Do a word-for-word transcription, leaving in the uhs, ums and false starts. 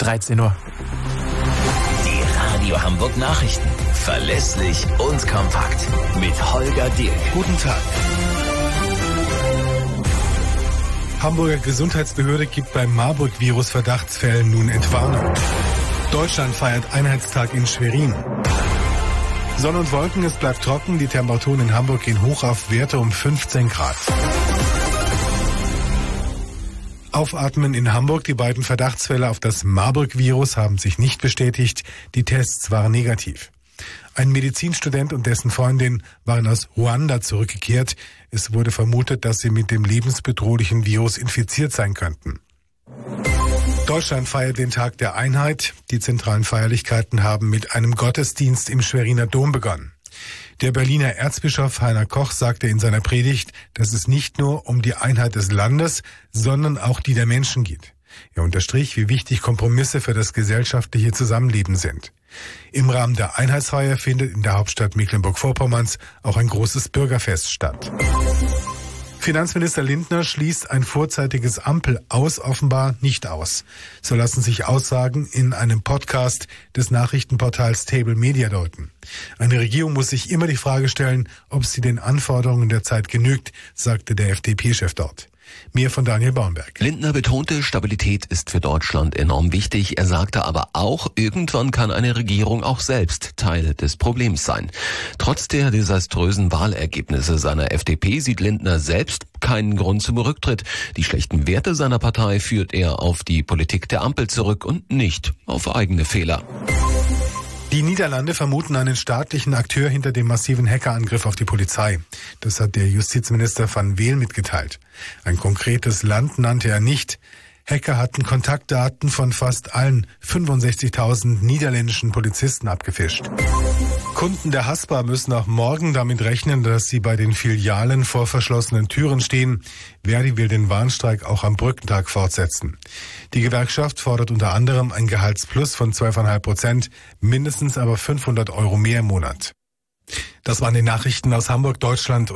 dreizehn Uhr. Die Radio Hamburg Nachrichten. Verlässlich und kompakt. Mit Holger Dirk. Guten Tag. Hamburger Gesundheitsbehörde gibt beim Marburg-Virus-Verdachtsfällen nun Entwarnung. Deutschland feiert Einheitstag in Schwerin. Sonne und Wolken, es bleibt trocken. Die Temperaturen in Hamburg gehen hoch auf Werte um fünfzehn Grad. Aufatmen in Hamburg. Die beiden Verdachtsfälle auf das Marburg-Virus haben sich nicht bestätigt. Die Tests waren negativ. Ein Medizinstudent und dessen Freundin waren aus Ruanda zurückgekehrt. Es wurde vermutet, dass sie mit dem lebensbedrohlichen Virus infiziert sein könnten. Deutschland feiert den Tag der Einheit. Die zentralen Feierlichkeiten haben mit einem Gottesdienst im Schweriner Dom begonnen. Der Berliner Erzbischof Heiner Koch sagte in seiner Predigt, dass es nicht nur um die Einheit des Landes, sondern auch die der Menschen geht. Er unterstrich, wie wichtig Kompromisse für das gesellschaftliche Zusammenleben sind. Im Rahmen der Einheitsfeier findet in der Hauptstadt Mecklenburg-Vorpommerns auch ein großes Bürgerfest statt. Finanzminister Lindner schließt ein vorzeitiges Ampel-Aus offenbar nicht aus. So lassen sich Aussagen in einem Podcast des Nachrichtenportals Table Media deuten. Eine Regierung muss sich immer die Frage stellen, ob sie den Anforderungen der Zeit genügt, sagte der F D P-Chef dort. Mehr von Daniel Baumberg. Lindner betonte, Stabilität ist für Deutschland enorm wichtig. Er sagte aber auch, irgendwann kann eine Regierung auch selbst Teil des Problems sein. Trotz der desaströsen Wahlergebnisse seiner F D P sieht Lindner selbst keinen Grund zum Rücktritt. Die schlechten Werte seiner Partei führt er auf die Politik der Ampel zurück und nicht auf eigene Fehler. Die Niederlande vermuten einen staatlichen Akteur hinter dem massiven Hackerangriff auf die Polizei. Das hat der Justizminister Van Weel mitgeteilt. Ein konkretes Land nannte er nicht. Hacker hatten Kontaktdaten von fast allen fünfundsechzigtausend niederländischen Polizisten abgefischt. Kunden der Haspa müssen auch morgen damit rechnen, dass sie bei den Filialen vor verschlossenen Türen stehen. Verdi will den Warnstreik auch am Brückentag fortsetzen. Die Gewerkschaft fordert unter anderem ein Gehaltsplus von zwölf Komma fünf Prozent, mindestens aber fünfhundert Euro mehr im Monat. Das waren die Nachrichten aus Hamburg, Deutschland